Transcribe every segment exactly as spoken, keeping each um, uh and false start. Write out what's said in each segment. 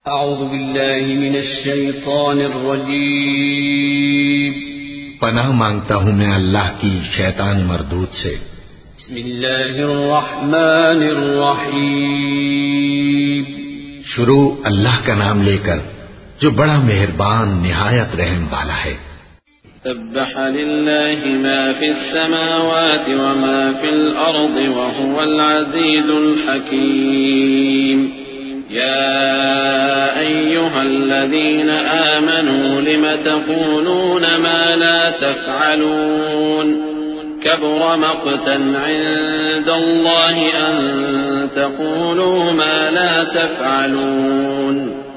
अऊज़ु बिल्लाहि मिनश शैतानिर रजीम। पनाह मांगता हूँ मैं अल्लाह की शैतान मरदूद से। बिस्मिल्लाहिर रहमानिर रहीम। शुरू अल्लाह का नाम लेकर जो बड़ा मेहरबान निहायत रहम वाला है। सब्बह लिल्लाहि मा फिस समावाति व मा फिल अर्दि व हुवल अज़ीज़ुल हकीम। या अय्युहल्लज़ीना आमनू लिम तक़ूलून मा ला तफ़अलून कबुरा मक़तन इंदल्लाहि अन तक़ूलू मा ला तफ़अलून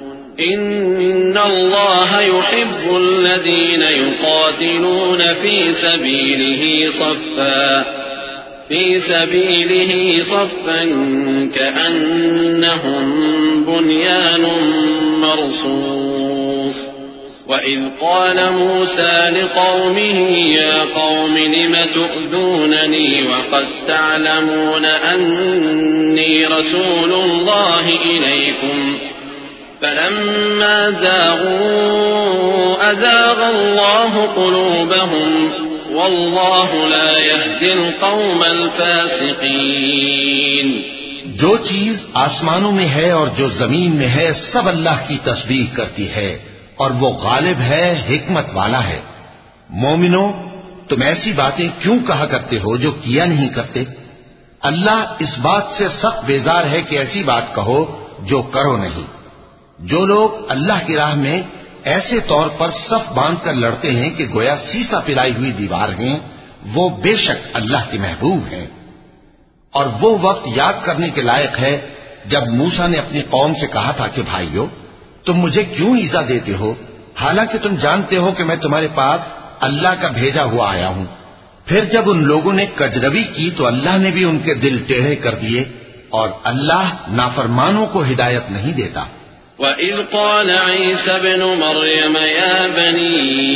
इन्नल्लाह युहिब्बुल्लज़ीना युक़ातिलून फ़ी सबीलिही सफ़्फ़ा फ़ी सबीलिही सफ़्फ़न कअन्नहुम बुन्यानुम मरसूस। वइज़ क़ाल मूसा लिक़ौमिही या क़ौमि लिम तु'ज़ूननी वक़द तअलमून अन्नी रसूलुल्लाहि इलैकुम फलम्मा ज़ाग़ू अज़ाग़ अल्लाहु क़ुलूबहुम वल्लाहु ला यहदिल क़ौमल फ़ासिक़ीन। जो चीज आसमानों में है और जो जमीन में है सब अल्लाह की तस्बीह करती है और वो गालिब है, हिकमत वाला है। मोमिनो, तुम ऐसी बातें क्यों कहा करते हो जो किया नहीं करते? अल्लाह इस बात से सख्त बेजार है कि ऐसी बात कहो जो करो नहीं। जो लोग अल्लाह की राह में ऐसे तौर पर सफ बांधकर लड़ते हैं कि गोया सीसा पिलाई हुई दीवार हैं, वो बेशक अल्लाह के महबूब हैं। और वो वक्त याद करने के लायक है जब मूसा ने अपनी कौम से कहा था कि भाइयों, तुम मुझे क्यों ईजा देते हो, हालांकि तुम जानते हो कि मैं तुम्हारे पास अल्लाह का भेजा हुआ आया हूं। फिर जब उन लोगों ने कजरवी की तो अल्लाह ने भी उनके दिल टेढ़े कर दिए और अल्लाह नाफरमानों को हिदायत नहीं देता। वइज़ क़ाल ईसा इब्नु मरयम या बनी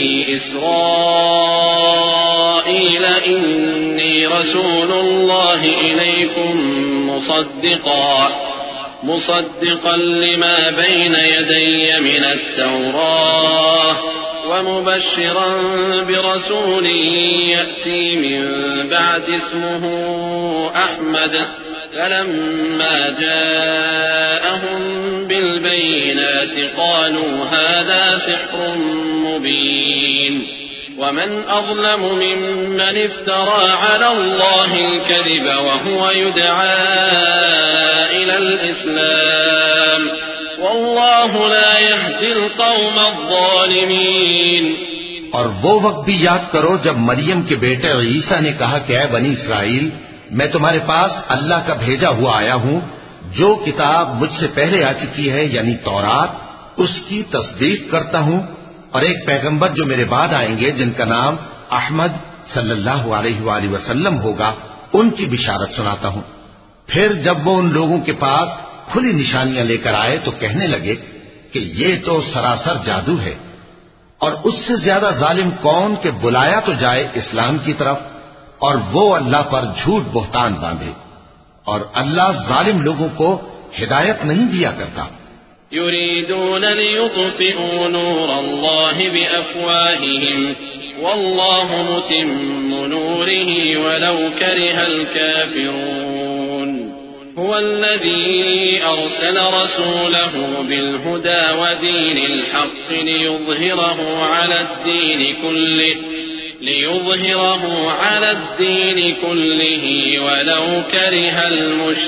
इस्राईल इन्नी रसूलुल्लाहि इलैकुम मुसद्दिक़न मुसद्दिक़न लिमा बैन यदय्य मिनत तौराह व मुबश्शिरन बिरसूलिन यअती मिन बअदि इस्मुहु अहमद फलम्मा जाअहुम बिलबय्यिनाति क़ालू हाज़ा सिह्रुम मुबीन। वमन अज़लमु मिम्मन इफ्तरा अला अल्लाहिल कज़िब वहुव युदआ इलल इस्लाम वल्लाहु ला यहदिल क़ौमज़ ज़ालिमीन। और वो वक्त भी याद करो जब मरियम के बेटे ईसा ने कहा कि ऐ बनी इसराइल, मैं तुम्हारे पास अल्लाह का भेजा हुआ आया हूं। जो किताब मुझसे पहले आ चुकी है यानी तौरात, उसकी तस्दीक करता हूं और एक पैगंबर जो मेरे बाद आएंगे जिनका नाम अहमद सल्लल्लाहु अलैहि वसल्लम होगा, उनकी बिशारत सुनाता हूं। फिर जब वो उन लोगों के पास खुली निशानियां लेकर आए तो कहने लगे कि ये तो सरासर जादू है। और उससे ज्यादा जालिम कौन कि बुलाया तो जाए इस्लाम की तरफ और वो अल्लाह पर झूठ बोहतान बांधे। और अल्लाह जालिम लोगों को हिदायत नहीं दिया करता। युरीदून लियुत्फिऊ नूरल्लाहि बिअफ़वाहिहिम वल्लाहु मुतिम्मु नूरिही वलौ करिहल काफ़िरून। हुवल्लज़ी अरसल रसूलहु बिलहुदा वदीनिल हक़्क़ि लियुज़हिरहु अलद्दीनि कुल्लिहि लियुज़हिरहु अलद्दीनि कुल्लिहि वलौ करिहल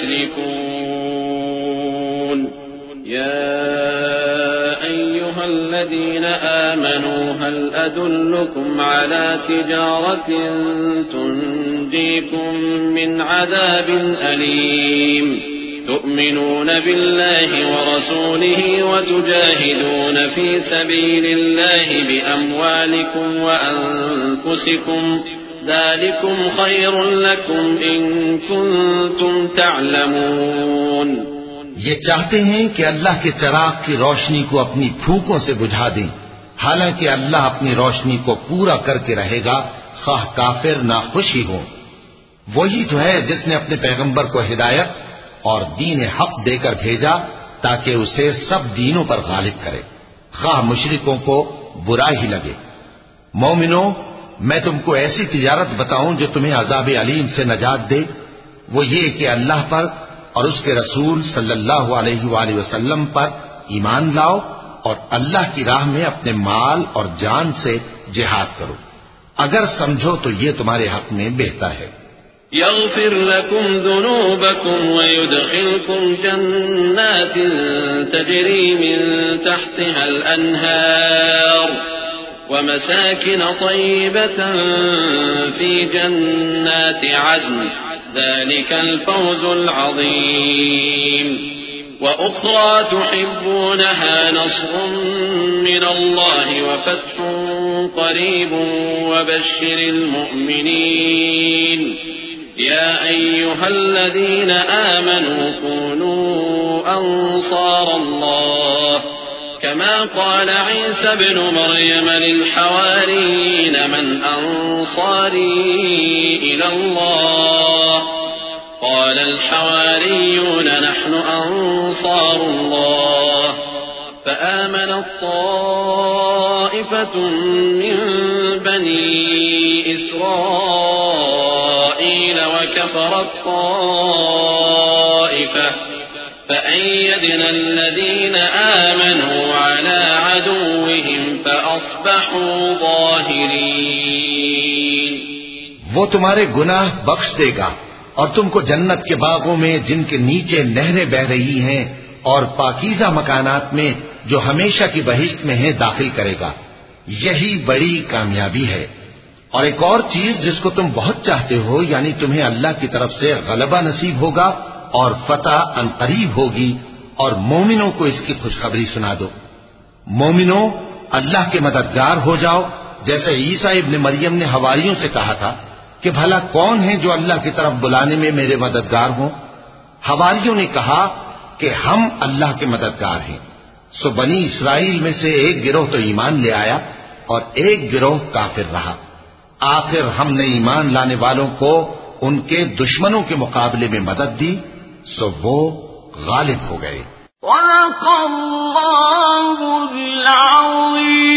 मुश्रिकून। या अय्युहल्लज़ीना आमनू हल अदुल्लुकुम अला तिजारतिन तुंजीकुम मिन अज़ाबिन अलीम तु'मिनून बिल्लाहि व रसूलिहि व तुजाहिदून फी सबीलिल्लाहि बिअम्वालिकुम व अनफुसिकुम ज़ालिकुम खैरुन लकुम इन कुंतुम तअलमून। ये चाहते हैं कि अल्लाह के चिराग की रोशनी को अपनी फूंकों से बुझा दें, हालांकि अल्लाह अपनी रोशनी को पूरा करके रहेगा, खाह काफिर ना खुश ही हो। वही तो है जिसने अपने पैगंबर को हिदायत और दीन हक देकर भेजा ताकि उसे सब दीनों पर गालिब करे, खाह मुशरिकों को बुरा ही लगे। मोमिनो, मैं तुमको ऐसी तिजारत बताऊं जो तुम्हें अजाब अलीम से नजात दे। वो ये कि अल्लाह पर और उसके रसूल सल्लल्लाहु अलैहि वसल्लम पर ईमान लाओ और अल्लाह की राह में अपने माल और जान से जिहाद करो। अगर समझो तो ये तुम्हारे हक में बेहतर है। यग़फिर लकुम ज़ुनूबकुम व युदखिलकुम जन्नातिन तजरी मिन तहतिहल अन्हार व मसाकिन तय्यबतन फी जन्नाति अदन ज़ालिकल फ़ौज़ुल अज़ीम व उख़रा तुहिब्बूनहा नस्रुम मिनल्लाहि व फ़त्हुन क़रीबुन व बश्शिरिल मुअमिनीन या अय्युहल्लज़ीना आमनू कूनू अंसारल्लाह कमा क़ाल ईसा इब्नु मरयम लिल-हवारिय्यीन मन अंसारी इलल्लाह قال الحواريون نحن أنصار الله فآمنت طائفة من بني إسرائيل وكفرت طائفة فأيدنا الذين آمنوا على عدوهم فأصبحوا ظاهرين। वो तुम्हारे गुनाह बख्श देगा और तुमको जन्नत के बागों में जिनके नीचे नहरें बह रही हैं और पाकीज़ा मकानात में जो हमेशा की बहिश्त में है दाखिल करेगा। यही बड़ी कामयाबी है। और एक और चीज जिसको तुम बहुत चाहते हो, यानी तुम्हें अल्लाह की तरफ से गलबा नसीब होगा और फतह अनकरीब होगी, और मोमिनों को इसकी खुशखबरी सुना दो। मोमिनों, अल्लाह के मददगार हो जाओ, जैसे ईसा इब्न मरियम ने हवारियों से कहा था कि भला कौन है जो अल्लाह की तरफ बुलाने में मेरे मददगार हों। हवारियों ने कहा कि हम अल्लाह के मददगार हैं। सो बनी इस्राइल में से एक गिरोह तो ईमान ले आया और एक गिरोह काफिर रहा। आखिर हमने ईमान लाने वालों को उनके दुश्मनों के मुकाबले में मदद दी, सो वो गालिब हो गए।